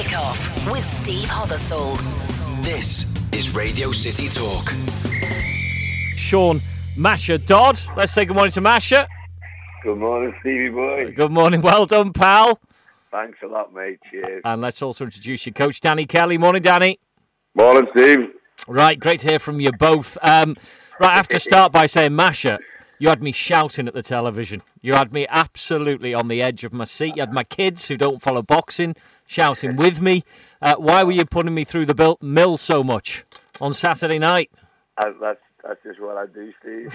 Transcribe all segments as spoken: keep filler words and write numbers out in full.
Kickoff with Steve Hothersall. This is Radio City Talk. Sean Masha Dodd. Let's say good morning to Masha. Good morning, Stevie boy. Good morning. Well done, pal. Thanks a lot, mate. Cheers. And let's also introduce your coach, Danny Kelly. Morning, Danny. Morning, Steve. Right, great to hear from you both. Um, right, I have to start by saying, Masha, you had me shouting at the television. You had me absolutely on the edge of my seat. You had my kids who don't follow boxing shouting with me. Uh, why were you putting me through the bil- mill so much on Saturday night? Uh, that's that's just what I do, Steve.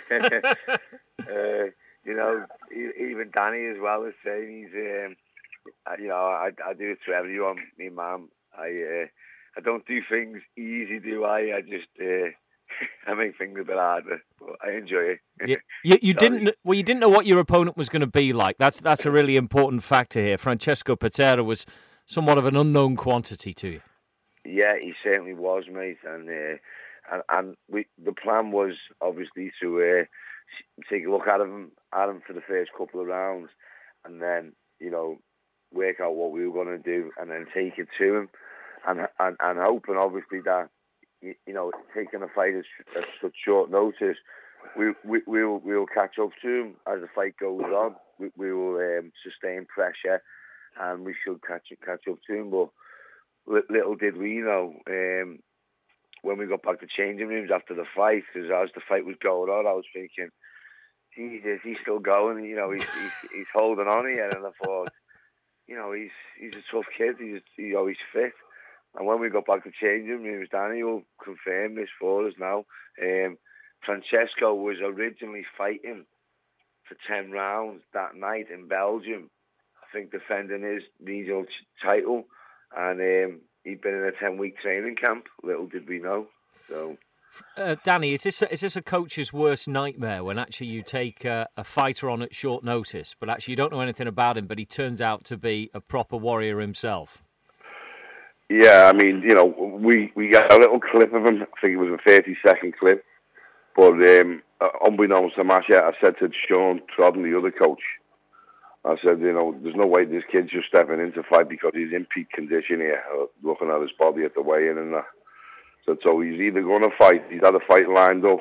uh, you know, even Danny as well is saying he's, um, you know, I, I do it to everyone. Me, mum, I uh, I don't do things easy, do I? I just uh, I make things a bit harder, but I enjoy it. you you, you didn't well, you didn't know what your opponent was going to be like. That's that's a really important factor here. Francesco Patera was somewhat of an unknown quantity to you. Yeah, he certainly was, mate, and uh, and, and we the plan was obviously to uh, take a look at him at him for the first couple of rounds, and then you know work out what we were going to do, and then take it to him, and and, and hoping obviously that you, you know taking a fight at, at such short notice, we we we'll we'll catch up to him as the fight goes on. We, we will um, sustain pressure, and we should catch catch up to him, but. Little did we know, um, when we got back to changing rooms after the fight, because as the fight was going on, I was thinking, Jesus, he's still going, you know, he's he's, he's holding on here, and I thought, you know, he's he's a tough kid, he's, you know, he's fit. And when we got back to changing rooms, Danny will confirm this for us now, um, Francesco was originally fighting for ten rounds that night in Belgium, I think defending his regional title. And um, he'd been in a ten-week training camp. Little did we know. So, uh, Danny, is this a, is this a coach's worst nightmare when actually you take uh, a fighter on at short notice, but actually you don't know anything about him, but he turns out to be a proper warrior himself? Yeah, I mean, you know, we, we got a little clip of him. I think it was a thirty-second clip. But um, unbeknownst to Masha, I said to Sean Trodden, the other coach, I said, you know, there's no way this kid's just stepping into fight because he's in peak condition here, looking at his body at the weigh-in and that. So, so he's either going to fight, he's had a fight lined up,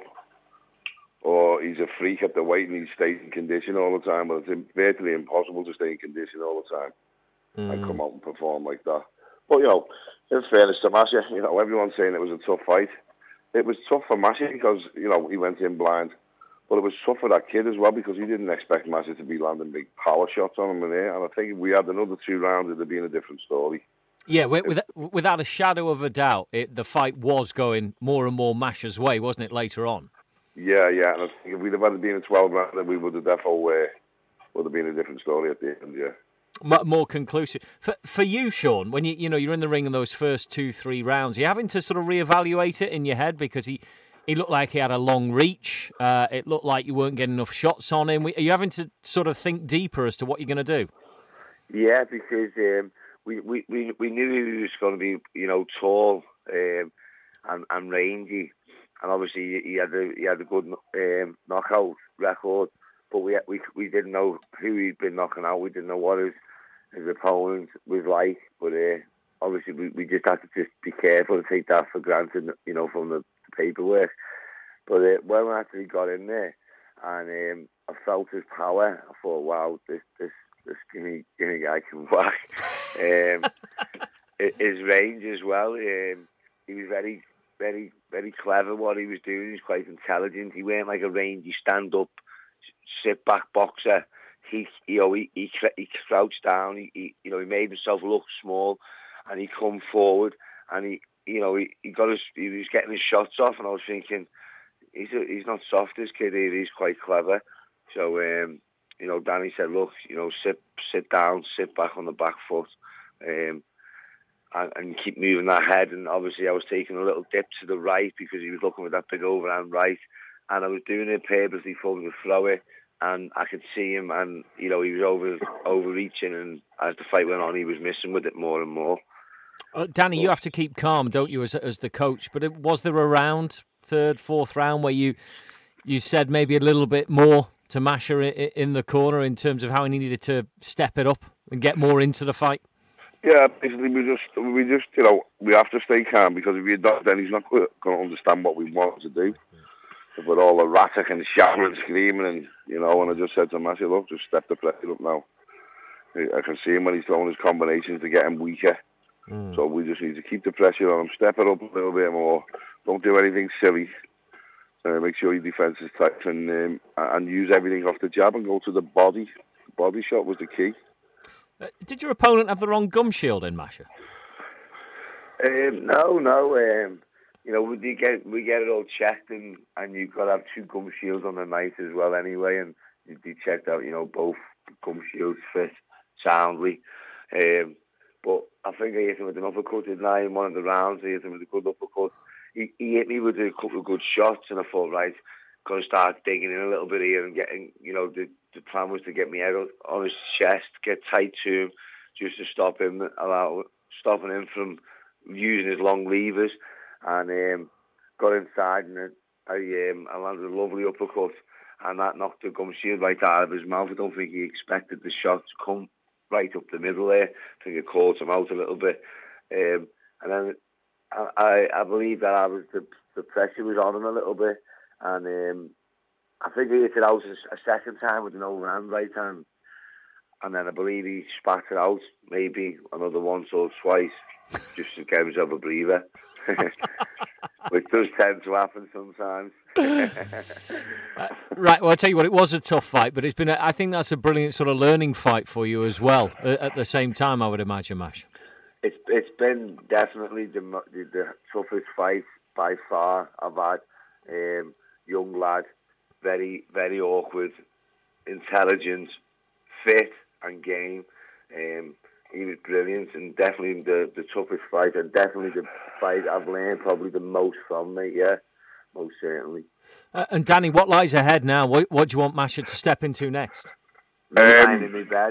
or he's a freak at the weight and he stays in condition all the time. But it's virtually impossible to stay in condition all the time mm. and come out and perform like that. But, you know, in fairness to Masha, you know, everyone's saying it was a tough fight. It was tough for Masha because, you know, he went in blind. But it was tough for that kid as well because he didn't expect Masha to be landing big power shots on him in there. And I think if we had another two rounds, it'd have been a different story. Yeah, with, without a shadow of a doubt, it, the fight was going more and more Masha's way, wasn't it, later on? Yeah, yeah. And I think if we'd have had it been a twelve rounder, we would have definitely uh, would have been a different story at the end, yeah. More conclusive. For for you, Sean, when you you know you're in the ring in those first two, three rounds, you're having to sort of reevaluate it in your head because he... He looked like he had a long reach. Uh, it looked like you weren't getting enough shots on him. Are you having to sort of think deeper as to what you're going to do? Yeah, because um, we, we, we, we knew he was going to be, you know, tall um, and, and rangy. And obviously he had a, he had a good um, knockout record. But we, we we didn't know who he'd been knocking out. We didn't know what his, his opponent was like. But uh, obviously we, we just had to just be careful and take that for granted, you know, from the paperwork. But uh, when I actually got in there and um, I felt his power, I thought, wow, this this this skinny, skinny guy can whack. um, his range as well. Um, he was very, very, very clever what he was doing. He was quite intelligent. He weren't like a rangy stand-up, sit-back boxer. He, you know, he, he, he crouched down. He, he, you know, he made himself look small, and he come forward and he. You know, he, he got his, he was getting his shots off, and I was thinking, he's a, he's not soft, this kid. He's quite clever. So, um, you know, Danny said, look, you know, sit sit down, sit back on the back foot, um, and, and keep moving that head. And obviously, I was taking a little dip to the right because he was looking with that big overhand right, and I was doing it purposely for him to throw it. And I could see him, and you know, he was over overreaching, and as the fight went on, he was missing with it more and more. Uh, Danny, you have to keep calm, don't you, as as the coach? But was there a round, third, fourth round, where you you said maybe a little bit more to Masha in the corner in terms of how he needed to step it up and get more into the fight? Yeah, basically we just, we just, you know, we have to stay calm because if you don't, then he's not going to understand what we want to do. With all the rattling and shouting and screaming, and you know, and I just said to him, I said, look, just step the pressure up now. I can see him when he's throwing his combinations to get him weaker. Mm. So we just need to keep the pressure on him, step it up a little bit more. Don't do anything silly. Uh, make sure your defence is tight and um, and use everything off the jab and go to the body. The body shot was the key. Uh, did your opponent have the wrong gum shield in, Masha? Um, no, no. Um, you know, we get we get it all checked, and, and you've got to have two gum shields on the night as well, anyway. And they checked out, you know, both gum shields fit soundly. Um, but I think I hit him with an uppercut, didn't I? In one of the rounds, I hit him with a good uppercut. He, he hit me with a couple of good shots, and I thought, right, going to start digging in a little bit here and getting, you know, the, the plan was to get me out on his chest, get tight to him, just to stop him, allow stopping him from using his long levers, and um, got inside, and I, um, I landed a lovely uppercut, and that knocked the gum shield right out of his mouth. I don't think he expected the shot to come right up the middle there. I think it caught him out a little bit, um, and then I, I believe that I was the, the pressure was on him a little bit, and um, I think he hit it out a, a second time with an overhand right hand, and then I believe he spat it out maybe another once or twice just to get himself a breather, which does tend to happen sometimes. uh, right, well, I'll tell you what, it was a tough fight, but it's been a, I think that's a brilliant sort of learning fight for you as well, uh, at the same time, I would imagine, Mash. It's it's been definitely the, the the toughest fight by far I've had. Um, young lad, very very awkward, intelligent, fit and game. Um, he was brilliant, and definitely the, the toughest fight, and definitely the fight I've learned probably the most from, mate. Yeah, most certainly. Uh, and Danny, what lies ahead now? What, what do you want Masha to step into next? Um, lying in my bed.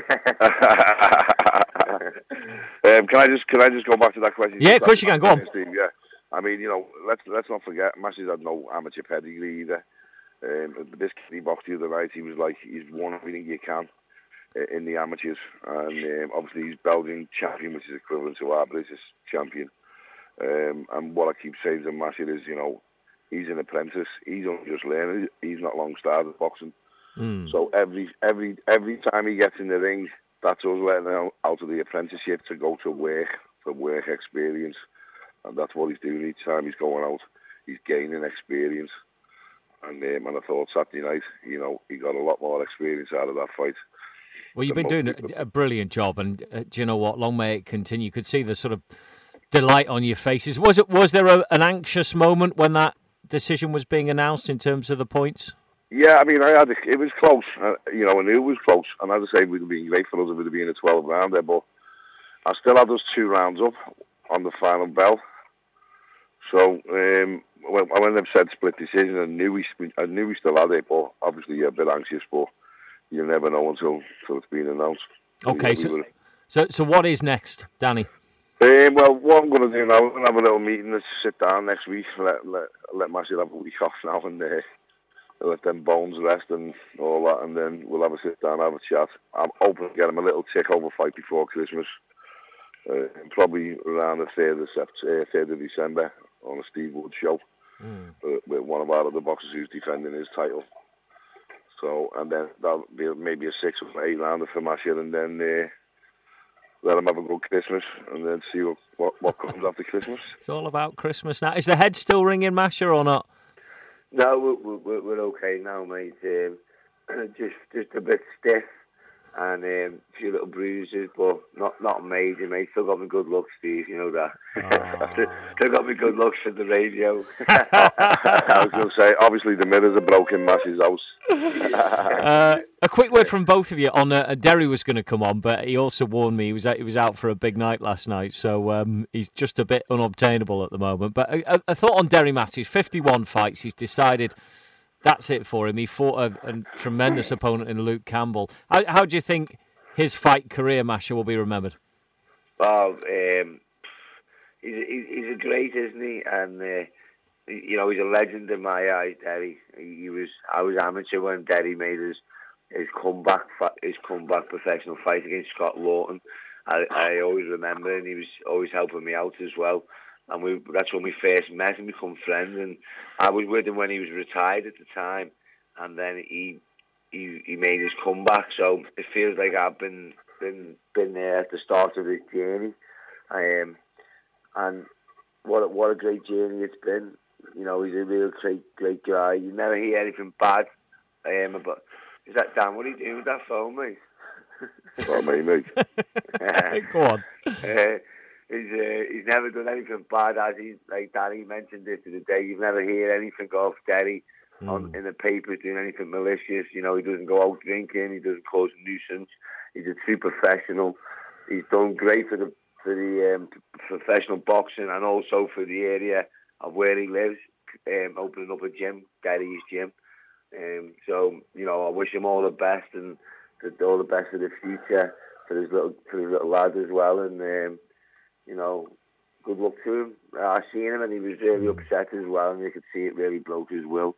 um, can I just can I just go back to that question? Yeah, of course you can. Go on. Steve, yeah, I mean, you know, let's let's not forget, Masha's had no amateur pedigree either. Um, this kid he boxed the other night, he was like, he's won everything you can in the amateurs, and um, obviously he's Belgian champion, which is equivalent to our British champion. Um, and what I keep saying to Masha is, you know, he's an apprentice. He's only just learning. He's not long started boxing. Mm. So every every every time he gets in the ring, that's us letting him out of the apprenticeship to go to work for work experience, and that's what he's doing each time he's going out. He's gaining experience, and um, and I thought Saturday night, you know, he got a lot more experience out of that fight. Well, you've been doing a, a brilliant job, and uh, do you know what? Long may it continue. You could see the sort of delight on your faces. Was it? Was there a, an anxious moment when that decision was being announced in terms of the points? Yeah, I mean, I had it was close. Uh, you know, I knew it was close, and as I say, it would have been great for us if it would have been a twelve rounder. But I still had those two rounds up on the final bell. So um, when, when they've said split decision, I knew we, I knew we still had it, but obviously you're a bit anxious. But you never know until, until it's been announced. Okay, we, so, we so so what is next, Danny? Um, well, what I'm going to do now, I'm going to have a little meeting to sit down next week, let let, let Masha have a week off now, and uh, let them bones rest and all that, and then we'll have a sit down, have a chat. I'm hoping to get him a little tick-over fight before Christmas, uh, probably around the third of, September, uh, third of December on a Steve Wood show, mm. uh, with one of our other boxers who's defending his title. So, and then that'll be maybe a six or eight rounder for Masha, and then uh, let him have a good Christmas, and then see what, what, what comes after Christmas. It's all about Christmas now. Is the head still ringing, Masha, or not? No, we're, we're, we're okay now, mate. Um, just just a bit stiff and um, a few little bruises, but not not major, mate. Still got me good looks, Steve. You know that. Oh. Still got me good looks for the radio. I was going to say, obviously the mirrors are broken in Masha's house. uh, a quick word from both of you on uh, Derry was going to come on, but he also warned me he was he was out for a big night last night, so um, he's just a bit unobtainable at the moment. But a, a thought on Derry Matthews, fifty-one fights, he's decided that's it for him. He fought a, a tremendous opponent in Luke Campbell. How, how do you think his fight career, Masha, will be remembered? Oh, um, he's, he's a great, isn't he? And uh, you know, he's a legend in my eyes, Derry. He, he was. I was amateur when Derry made his his comeback his comeback professional fight against Scott Lawton, I, I always remember, and he was always helping me out as well. And we that's when we first met and become friends. And I was with him when he was retired at the time, and then he he, he made his comeback. So it feels like I've been been been there at the start of his journey. Um, and what a, what a great journey it's been. You know, he's a real great great guy. You never hear anything bad. Um, but is that Dan? What are you doing with that phone, mate? Oh, me, mate. Go on. Uh, he's uh, he's never done anything bad, as he like Danny mentioned it the other day. You've never heard anything of Derry mm. on in the papers doing anything malicious. You know, he doesn't go out drinking. He doesn't cause a nuisance. He's a true professional. He's done great for the for the um, professional boxing and also for the area of where he lives, um, opening up a gym, Derry's gym. Um, so you know, I wish him all the best and all the best for the future for his little for his little lad as well. And um, you know, good luck to him. I seen him and he was really upset as well, and you could see it really broke his will.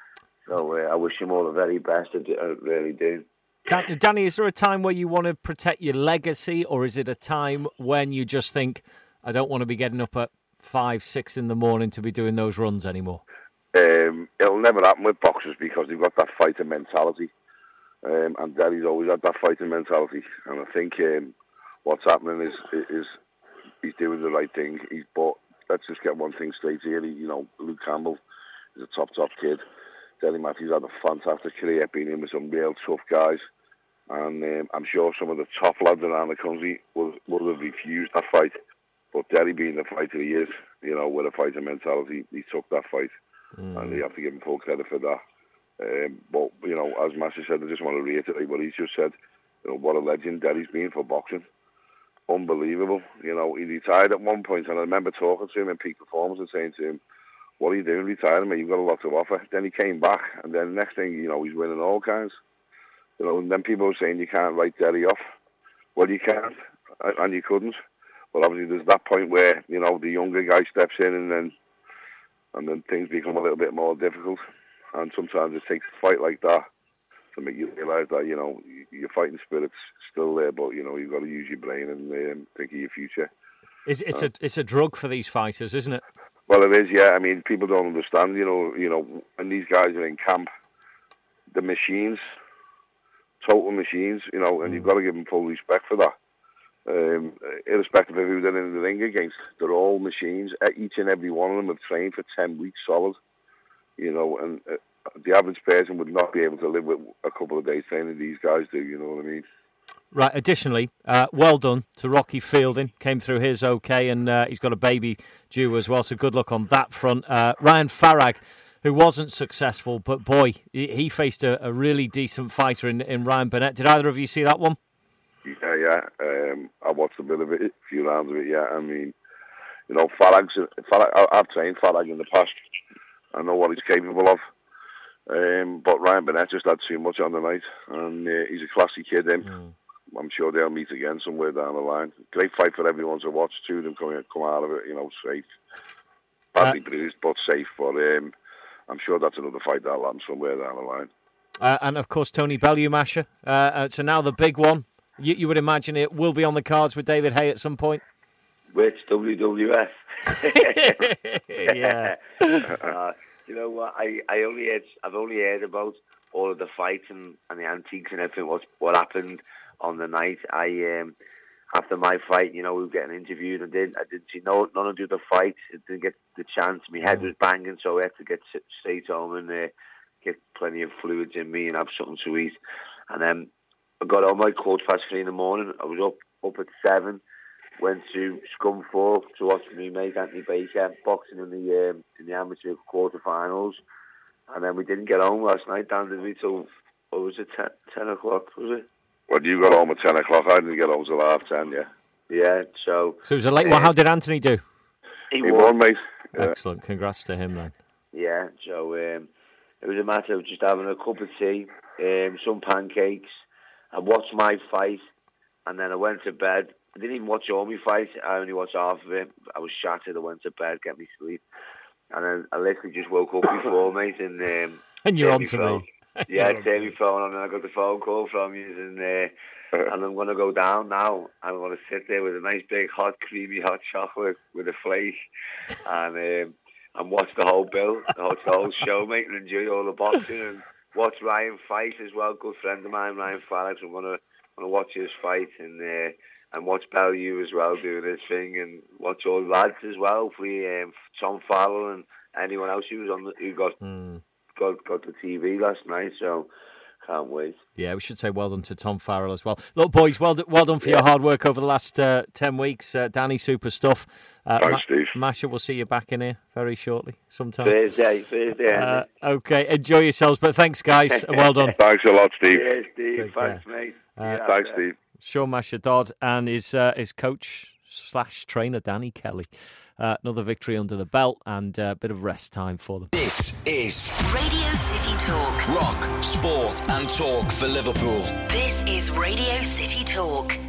So uh, I wish him all the very best. I, do, I really do. Dan- Danny, is there a time where you want to protect your legacy, or is it a time when you just think, I don't want to be getting up at five, six in the morning to be doing those runs anymore? Um, it'll never happen with boxers because they've got that fighter mentality. Um, and Derry's always had that fighting mentality. And I think um, what's happening is is he's doing the right thing. He's but let's just get one thing straight here. He, you know, Luke Campbell is a top, top kid. Derry Matthews had a fantastic career, being in with some real tough guys. And um, I'm sure some of the top lads around the country would, would have refused that fight. But Derry, being the fighter he is, you know, with a fighter mentality, he took that fight. Mm. And you have to give him full credit for that. Um, but, you know, as Masha said, I just want to reiterate what he just said. You know, what a legend Derry's been for boxing. Unbelievable. You know, he retired at one point, and I remember talking to him in peak performance and saying to him, what are you doing retiring, mate? You've got a lot to offer. Then he came back, and then next thing, you know, he's winning all kinds. You know, and then people were saying you can't write Derry off. Well, you can't, and you couldn't. But obviously there's that point where, you know, the younger guy steps in, and then and then things become a little bit more difficult. And sometimes it takes a fight like that to make you realise that, you know, your fighting spirit's still there, but, you know, you've got to use your brain and um, think of your future. It's, it's, uh, a, it's a drug for these fighters, isn't it? Well, it is, yeah. I mean, people don't understand, you know, you know, when these guys are in camp, the machines, total machines, you know, and mm. you've got to give them full respect for that. Um, irrespective of who they're in the ring against, they're all machines. Each and every one of them have trained for ten weeks solid. You know, and uh, the average person would not be able to live with a couple of days training these guys do, you know what I mean? Right, additionally, uh, well done to Rocky Fielding. Came through his okay, and uh, he's got a baby due as well, so good luck on that front. Uh, Ryan Farag, who wasn't successful, but boy, he faced a, a really decent fighter in, in Ryan Burnett. Did either of you see that one? Yeah, yeah. Um, I watched a bit of it, a few rounds of it, yeah. I mean, you know, Farag's, Farag, I've trained Farag in the past. I know what he's capable of. Um, but Ryan Burnett just had too much on the night. And uh, he's a classy kid, him. Mm. I'm sure they'll meet again somewhere down the line. Great fight for everyone to watch. Two of them come, come out of it, you know, safe. Badly uh, bruised, but safe. But um, I'm sure that's another fight that'll happen somewhere down the line. Uh, and, of course, Tony Bellew, Masha. Uh, uh, so now the big one. You, you would imagine it will be on the cards with David Haye at some point? Which W W F? Yeah. uh, you know what? I, I only heard, I've only heard about all of the fights and, and the antiques and everything. What what happened on the night? I um, after my fight, you know, we were getting interviewed. I did I didn't see no none of the other fights. I didn't get the chance. My head was banging, so I had to get straight home and uh, get plenty of fluids in me and have something to eat. And then I got on my quarter past three in the morning. I was up up at seven. Went to Scunthorpe to watch me mate Anthony Baker boxing in the um, in the amateur quarterfinals, and then we didn't get home last night. Down did we till what was it ten, ten o'clock? Was it? Well, you got home at ten o'clock. I didn't get home till half ten. Yeah. Yeah. So. So it was a late. Um, well, how did Anthony do? He, he won, mate. Yeah. Excellent. Congrats to him then. Yeah. So um, it was a matter of just having a cup of tea, um, some pancakes. I watched my fight, and then I went to bed. I didn't even watch all my fights. I only watched half of it. I was shattered. I went to bed, get me sleep. And then I literally just woke up before, mate. And, um, and you're on to me. Yeah, I turned my phone on and I got the phone call from you. And uh, and I'm going to go down now. I'm going to sit there with a nice big hot, creamy hot chocolate with a flake, and um, and watch the whole bill, watch the whole show, mate, and enjoy all the boxing and watch Ryan fight as well. Good friend of mine, Ryan Farrax. I'm going to going to watch his fight and uh, and watch Bellew as well doing his thing, and watch all the lads as well. Hopefully, um, Tom Farrell and anyone else who was on the, who got mm. got got the T V last night. So. Can't wait. Yeah, we should say well done to Tom Farrell as well. Look, boys, well, well done for yeah. your hard work over the last uh, ten weeks. Uh, Danny, super stuff. Uh, Thanks, Ma- Steve. Masha, we'll see you back in here very shortly, sometime. Thursday, Thursday. Uh, okay, enjoy yourselves. But thanks, guys. Well done. Thanks a lot, Steve. Yeah, Steve. Thanks, care. mate. Uh, yeah, thanks, Steve. Sean Masha Dodd and his, uh, his coach slash trainer, Danny Kelly. Uh, another victory under the belt and a uh, bit of rest time for them. This is Radio City Talk. Rock, sport and talk for Liverpool. This is Radio City Talk.